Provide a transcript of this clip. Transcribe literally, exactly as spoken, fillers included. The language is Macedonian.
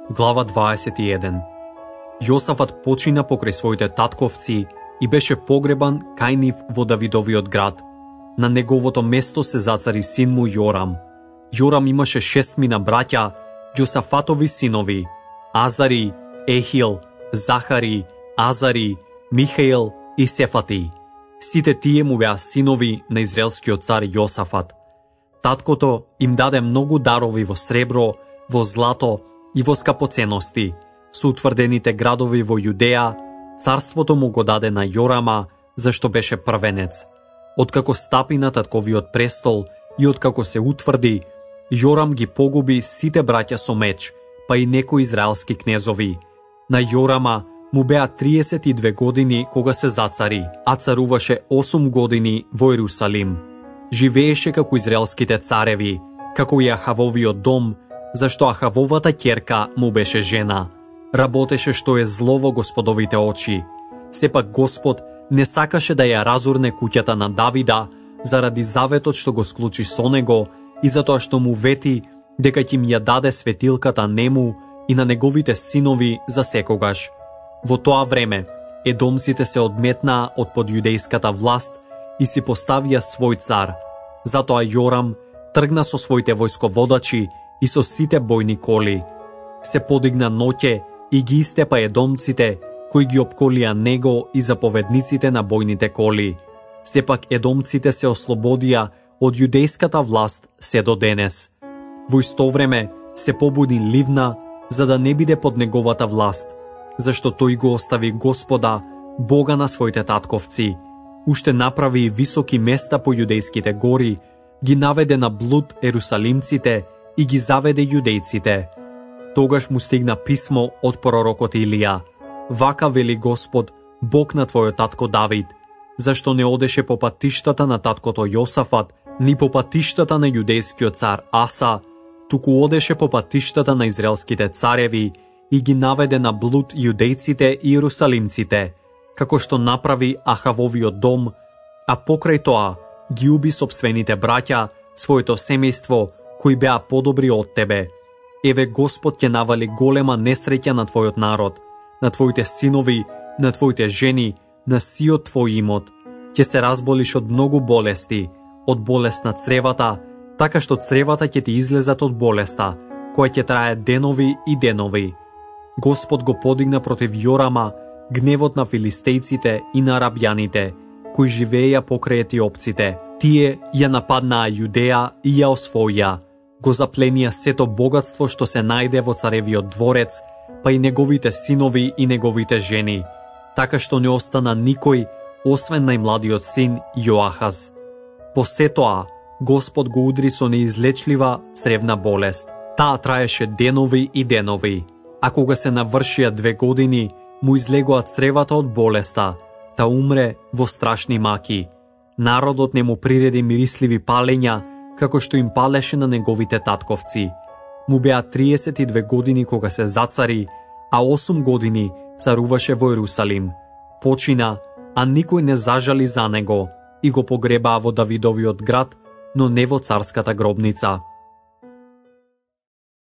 Глава дваесет и еден. Јосафат почина покрај своите татковци и беше погребан кај нив во Давидовиот град. На неговото место се зацари син му Јорам. Јорам имаше шестмина браќа, Јосафатови синови: Азари, Ехил, Захари, Азари, Михаил и Сефати. Сите тие му беа синови на израелскиот цар Јосафат. Таткото им даде многу дарови во сребро, во злато и во скапоценности. Со утврдените градови во Јудеја, царството му го даде на Јорама, зашто беше првенец. Откако стапи на татковиот престол и откако се утврди, Јорам ги погуби сите браќа со меч, па и некои израелски кнезови. На Јорама му беа триесет и две години кога се зацари, а царуваше осум години во Ерусалим. Живееше како израелските цареви, како и Ахавовиот дом, зашто Ахавовата ќерка му беше жена. Работеше што е зло во Господовите очи. Сепак Господ не сакаше да ја разурне куќата на Давида заради заветот што го склучи со него и затоа што му вети дека ќе им ја даде светилката нему и на неговите синови за секогаш. Во тоа време едомците се одметнаа од под јудејската власт и си поставија свој цар. Затоа Јорам тргна со своите војсководачи и со сите бојни коли. Се подигна ноќе и ги истепа едомците, кои ги опколија него и заповедниците на бојните коли. Сепак едомците се ослободија од јудејската власт се до денес. Во исто време се побуди Ливна, за да не биде под неговата власт, зашто тој го остави Господа, Бога на своите татковци. Уште направи и високи места по јудејските гори, ги наведе на блуд ерусалимците и ги заведе јудејците. Тогаш му стигна писмо од пророкот Илија: Вака вели Господ, Бог на твојот татко Давид, зашто не одеше по патиштата на таткото Јосафат, ни по патиштата на јудејскиот цар Аса, туку одеше по патиштата на израелските цареви и ги наведе на блуд јудејците и ерусалимците, како што направи Ахавовиот дом, а покрај тоа ги уби сопствените браќа, своето семејство, кои беа подобри од тебе. Еве Господ ќе навали голема несреќа на твојот народ, на твоите синови, на твоите жени, на сиот твој имот. Ќе се разболиш од многу болести, од болест на цревата, така што цревата ќе ти излезат од болеста, која ќе трае денови и денови. Господ го подигна против Јорама гневот на филистејците и на арабјаните, кои живееја покрај етиопците. Тие ја нападнаа Јудеја и ја освоија. Го запленија сето богатство што се најде во царевиот дворец, па и неговите синови и неговите жени, така што не остана никој, освен најмладиот син Јоахаз. По се тоа, Господ го удри со неизлечлива цревна болест. Таа траеше денови и денови, а кога се навршија две години, му излегоа цревата од болеста, та умре во страшни маки. Народот не му приреди мирисливи палења, како што им палеше на неговите татковци. Му беа триесет и две години кога се зацари, а осум години царуваше во Ерусалим. Почина, а никој не зажали за него и го погребаа во Давидовиот град, но не во царската гробница.